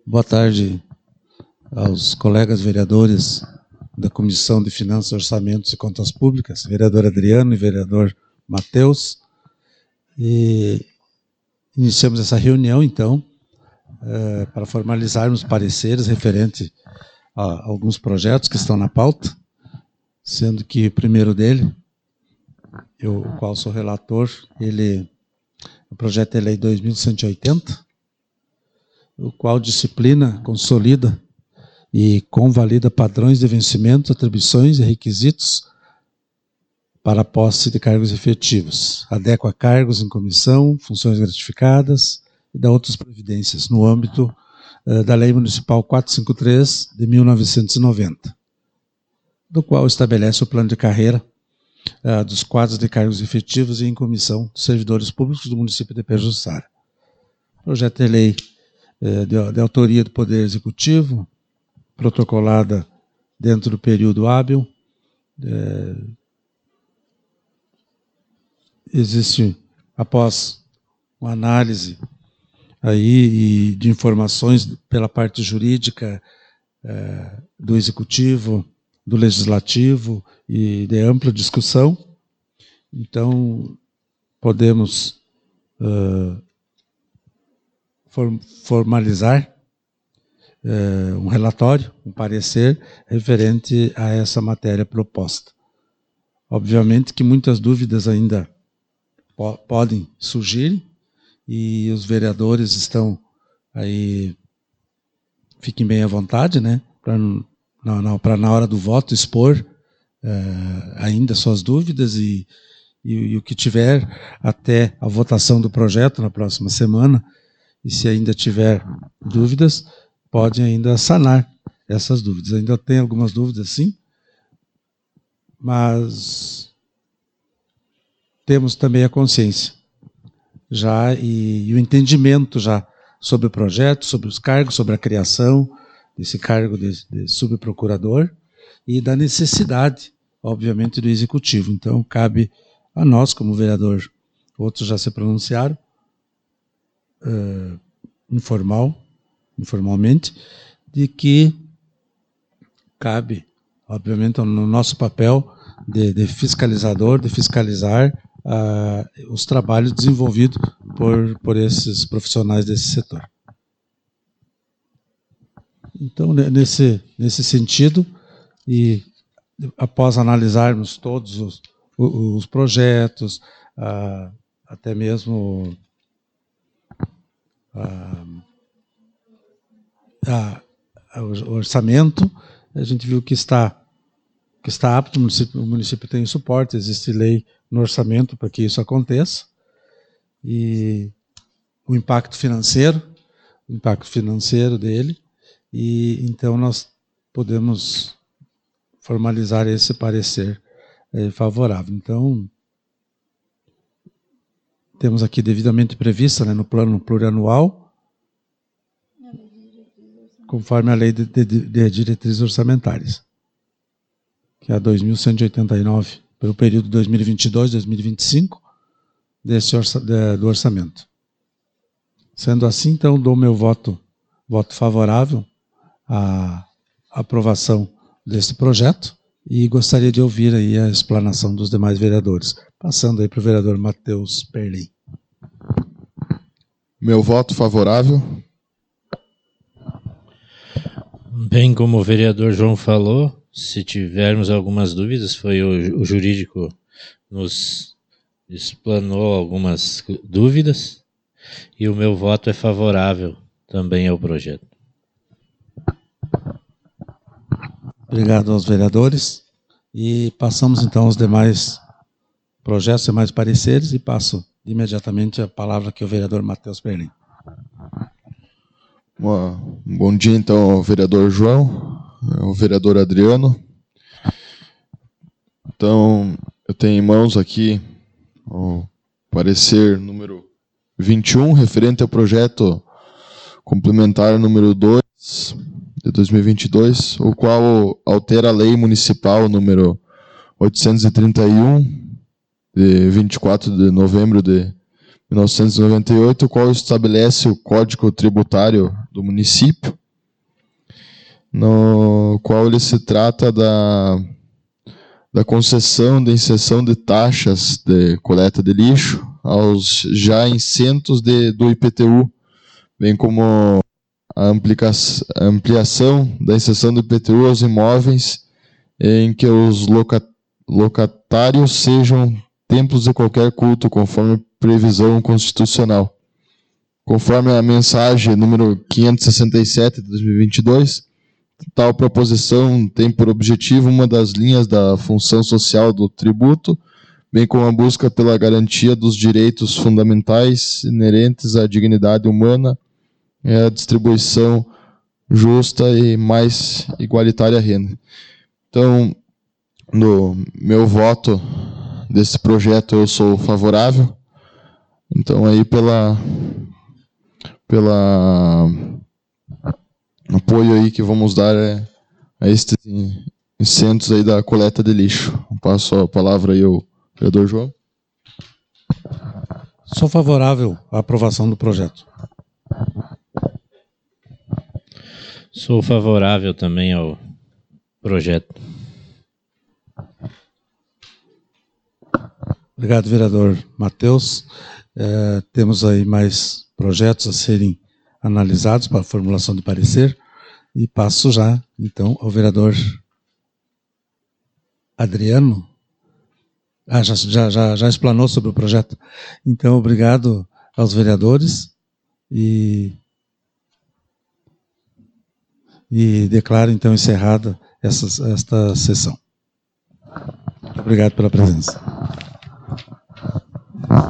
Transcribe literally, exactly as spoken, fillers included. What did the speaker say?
Boa tarde aos colegas vereadores da Comissão de Finanças, Orçamentos e Contas Públicas, vereador Adriano e vereador Matheus. E iniciamos essa reunião, então, é, para formalizarmos pareceres referente a alguns projetos que estão na pauta, sendo que o primeiro dele, eu, o qual sou relator, ele, o projeto é Lei dois mil cento e oitenta, o qual disciplina, consolida e convalida padrões de vencimento, atribuições e requisitos para a posse de cargos efetivos, adequa cargos em comissão, funções gratificadas e dá outras providências no âmbito uh, da Lei Municipal quatrocentos e cinquenta e três de mil novecentos e noventa, do qual estabelece o plano de carreira uh, dos quadros de cargos efetivos e em comissão dos servidores públicos do município de Pejuçara. Projeto de lei uh, de, de autoria do Poder Executivo, protocolada dentro do período hábil. Uh, existe, após uma análise aí de informações pela parte jurídica eh, do Executivo, do Legislativo e de ampla discussão, então podemos uh, formalizar uh, um relatório, um parecer referente a essa matéria proposta. Obviamente que muitas dúvidas ainda po- podem surgir, e os vereadores estão aí, fiquem bem à vontade, né, para na, na, na hora do voto expor uh, ainda suas dúvidas e, e, e o que tiver até a votação do projeto na próxima semana, e se ainda tiver dúvidas, pode ainda sanar essas dúvidas. Ainda tem algumas dúvidas, sim, mas temos também a consciência já e, e o entendimento já sobre o projeto, sobre os cargos, sobre a criação desse cargo de, de subprocurador e da necessidade, obviamente, do Executivo. Então, cabe a nós, como vereador, outros já se pronunciaram, uh, informal, informalmente, de que cabe, obviamente, no nosso papel de, de fiscalizador, de fiscalizar Uh, os trabalhos desenvolvidos por, por esses profissionais desse setor. Então, nesse, nesse sentido, e após analisarmos todos os, os projetos, uh, até mesmo uh, uh, o orçamento, a gente viu que está que está apto, o município, o município tem suporte, existe lei no orçamento para que isso aconteça, e o impacto financeiro, o impacto financeiro dele, e então nós podemos formalizar esse parecer é, favorável. Então, temos aqui devidamente prevista, né, no plano plurianual, conforme a lei de, de, de diretrizes orçamentárias, que é a dois mil cento e oitenta e nove, pelo período dois mil e vinte e dois a dois mil e vinte e cinco, desse orça, de, do orçamento. Sendo assim, então, dou meu voto, voto favorável à aprovação desse projeto e gostaria de ouvir aí a explanação dos demais vereadores. Passando aí para o vereador Matheus Perlin. Meu voto favorável. Bem, como o vereador João falou, se tivermos algumas dúvidas, foi o, o jurídico nos explanou algumas dúvidas, e o meu voto é favorável também ao projeto. Obrigado aos vereadores. E passamos então aos demais projetos, demais pareceres, e passo imediatamente a palavra aqui ao vereador Matheus Perlin. Um bom dia então ao vereador João, o vereador Adriano. Então, eu tenho em mãos aqui o parecer número vinte e um, referente ao projeto complementar número dois de dois mil e vinte e dois, o qual altera a lei municipal número oitocentos e trinta e um, de vinte e quatro de novembro de mil novecentos e noventa e oito, o qual estabelece o Código Tributário do município, no qual ele se trata da, da concessão da inserção de taxas de coleta de lixo aos já incentos de, do I P T U, bem como a ampliação da inserção do I P T U aos imóveis em que os loca, locatários sejam templos de qualquer culto, conforme previsão constitucional. Conforme a mensagem número quinhentos e sessenta e sete de dois mil e vinte e dois, tal proposição tem por objetivo uma das linhas da função social do tributo, bem como a busca pela garantia dos direitos fundamentais inerentes à dignidade humana e à distribuição justa e mais igualitária à renda. Então, no meu voto desse projeto, eu sou favorável. Então, aí, pela, pela apoio aí que vamos dar é, a estes incentivos aí da coleta de lixo. Eu passo a palavra aí ao vereador João. Sou favorável à aprovação do projeto. Sou favorável também ao projeto. Obrigado, vereador Matheus. É, temos aí mais projetos a serem analisados para a formulação de parecer e passo já, então, ao vereador Adriano. Ah, já, já, já, já explanou sobre o projeto. Então, obrigado aos vereadores e, e declaro, então, encerrada essa, esta sessão. Obrigado pela presença.